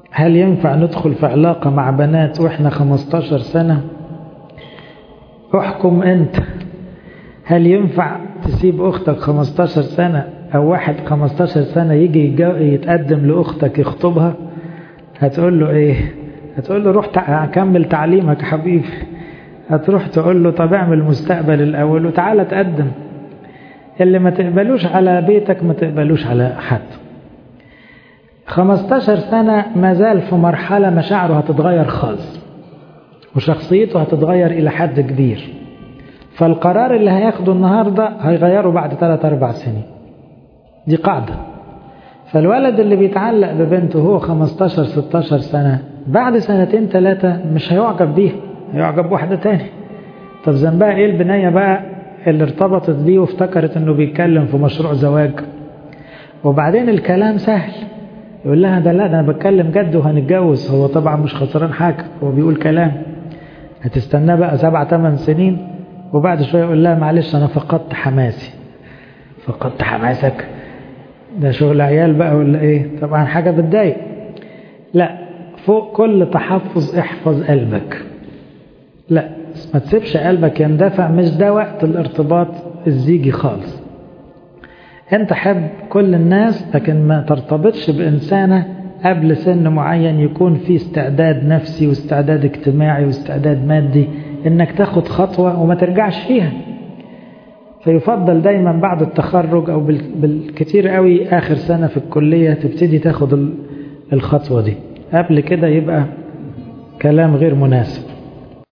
هل ينفع ندخل في علاقة مع بنات وإحنا 15 سنة؟ احكم أنت. هل ينفع تسيب أختك 15 سنة أو واحد 15 سنة يجي يتقدم لأختك يخطبها؟ هتقول له إيه؟ هتقول له روح كمل تعليمك حبيبي. هتروح تقول له طب اعمل مستقبل الأول وتعالى تقدم. اللي ما تقبلوش على بيتك ما تقبلوش على حد. 15 سنة ما زال في مرحلة مشاعره هتتغير خالص وشخصيته هتتغير إلى حد كبير، فالقرار اللي هياخده النهاردة هيغيره بعد 3-4 سنين. دي قاعدة. فالولد اللي بيتعلق ببنته هو 15-16 سنة بعد 2-3 مش هيعجب بيها، هيعجب بواحدة تاني. طب ذنبها ايه البنية بقى اللي ارتبطت بيه وافتكرت انه بيتكلم في مشروع زواج؟ وبعدين الكلام سهل، يقول لها ده لا ده انا بتكلم جد وهنتجوز. هو طبعا مش خسران حاجة، هو بيقول كلام. هتستناه بقى 7-8 سنين وبعد شوية يقول لها معلش انا فقدت حماسي. فقدت حماسك؟ ده شغل عيال بقى ولا ايه؟ طبعا حاجة بتضايق. لا، فوق كل تحفظ احفظ قلبك. لا ما تسيبش قلبك يندفع، مش ده وقت الارتباط الزيجي خالص. انت حب كل الناس لكن ما ترتبطش بإنسانة قبل سن معين يكون في استعداد نفسي واستعداد اجتماعي واستعداد مادي انك تاخد خطوة وما ترجعش فيها. فيفضل دايما بعد التخرج او بالكتير قوي اخر سنة في الكلية تبتدي تاخد الخطوة دي. قبل كده يبقى كلام غير مناسب.